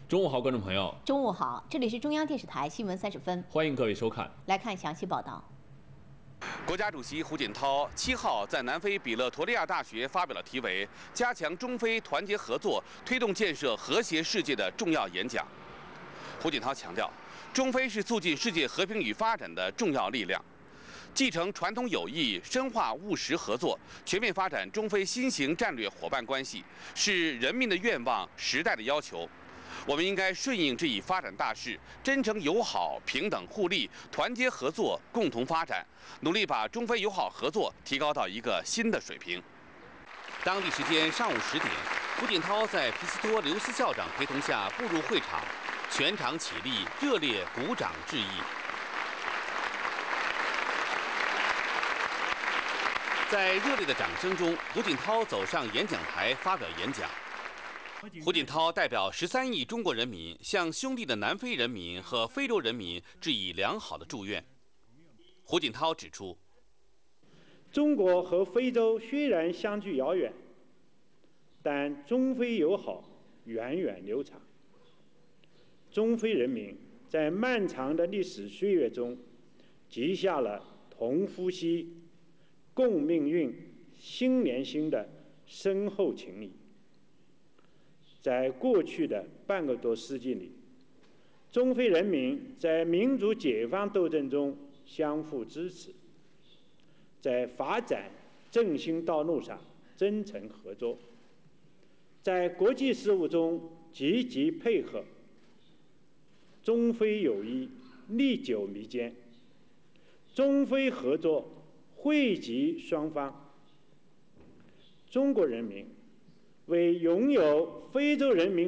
中午好，观众朋友， 中午好，这里是中央电视台新闻30分， 欢迎各位收看。 来看详细报道。 国家主席胡锦涛7号在南非比勒陀利亚大学发表了题为“加强中非团结合作，推动建设和谐世界”的重要演讲。胡锦涛强调，中非是促进世界和平与发展的重要力量。继承传统友谊，深化务实合作，全面发展中非新型战略伙伴关系，是人民的愿望、时代的要求。我们应该顺应这一发展大势，真诚友好、平等互利、团结合作，共同发展，努力把中非友好合作提高到一个新的水平。当地时间上午10点，胡锦涛在皮斯托留斯校长陪同下步入会场，全场起立，热烈鼓掌致意。在热烈的掌声中，胡锦涛走上演讲台发表演讲。胡锦涛代表13亿中国人民向兄弟的南非人民和非洲人民致以良好的祝愿。胡锦涛指出， 中国和非洲虽然相距遥远，但中非友好源远流长。中非人民在漫长的历史岁月中结下了同呼吸、共命运、心连心的深厚情谊。在过去的半个多世纪里，中非人民在民族解放斗争中相互支持，在发展振兴道路上真诚合作，在国际事务中积极配合。中非友谊历久弥坚，中非合作惠及双方。中国人民为拥有非洲人民